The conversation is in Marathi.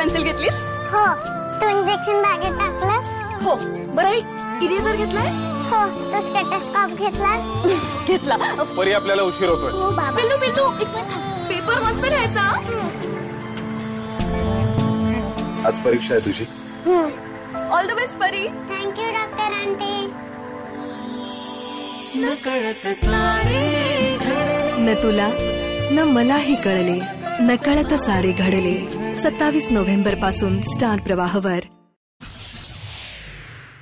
पेन्सिल घेतलीस? हो. तू इंजेक्शन बॅगेत टाकलंस? हो. बरं इरेजर घेतलास? हो. तू स्टेथोस्कोप घेतलास? घेतला. परी आपल्याला उशीर होतोय. हो बाबा. पिल्लू पिल्लू एक मिनिट, पेपर मस्त लिहायचा. आज परीक्षा आहे तुझी. All the best Pari. Thank you doctor aunty. न तुला न मलाही कळले, नकळत सारे घडले. 27 नोव्हेंबर पासून स्टार प्रवाहवर.